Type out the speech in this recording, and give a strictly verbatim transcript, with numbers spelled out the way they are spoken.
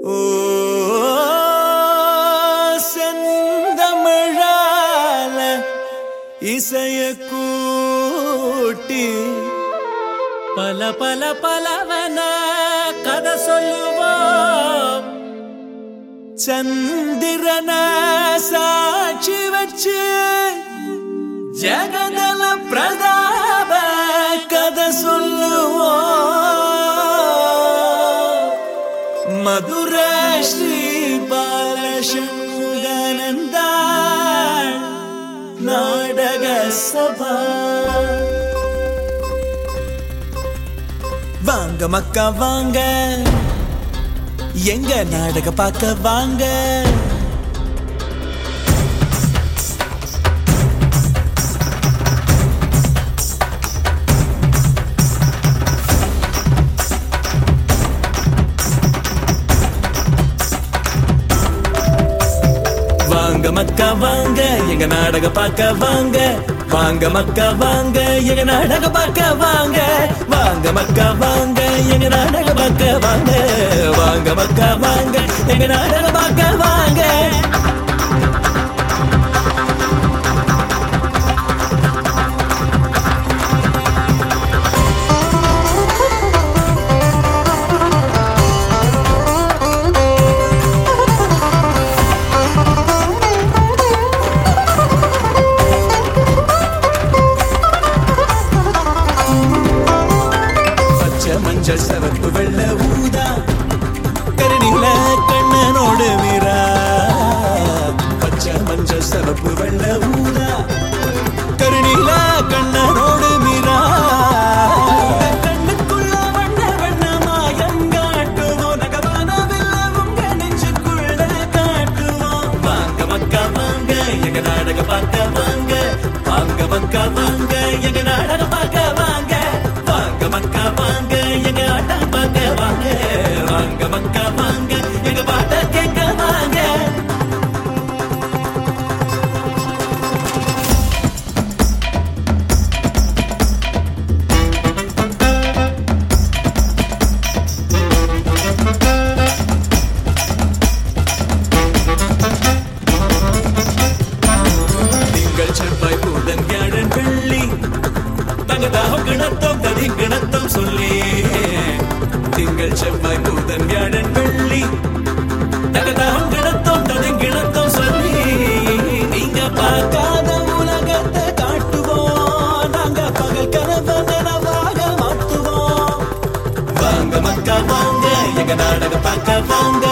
ஓ செந்தமிழால இசைய கூட்டி பல பல பலவன கதை சொல்லுவோம். சந்திரன சாட்சி வச்சு ஜெகதல பிரதாப கதை சொல்லுவோம். மதுர ஸ்ரீ பாலசண்முகானந்த நாடக சபா. வாங்க மக்கா வாங்க, எங்க நாடக பார்க்க வாங்க. வாங்க மக்கா வாங்க, எங்க நாடக பார்க்க வாங்க. வாங்க மக்கா வாங்க, எங்க நாடக பார்க்க வாங்க. வாங்க மக்கா வாங்க, எங்க நாடக பார்க்க வாங்க. வாங்க மக்கா வாங்க, எங்க நாடக பார்க்க வாங்க. மஞ்சள் சவப்பு வெள்ள ஊதா கருணில கண்ணனோடு மீரா. பச்சை மஞ்சள் சவப்பு வெள்ள ஊதா கருணில கண்ணனோடு மீரா. கண்ணுக்குள்ள வண்ண வண்ண மாயம் காட்டுவோம். நகவானவில்ல உங்க நெஞ்சுக்குள்ள காட்டுவோம். வாங்க மக்கா வாங்க, எங்க நாடக பார்க்க வாங்க. வாங்க மக்கா வாங்க, எங்க நாடக பார்க்க வாங்க. வாங்க மக்கா வாங்க, எங்க ஆட்டம் பார்க்க வாங்க. வாங்க மக்கா வாங்க, எங்க பாட்ட கேட்க வாங்க. திங்கள் செவ்வாய் புதன் வியாழன் வெள்ளி தங்கதாகம் கிணத்தம் ததி கிணத்தம் சொல்லி. திங்கள் செவ்வாய் புதன் வியாழன் வெள்ளி தங்கதாகம் கிணத்தம் ததி கிணத்தம் சொல்லி. நீங்க பார்க்காத உலகத்தை காட்டுவோம். நாங்க பகல் கனவு நனவாக மாட்டுவோம். வாங்க மக்கா வாங்க, எங்க நாடக பார்க்க வாங்க.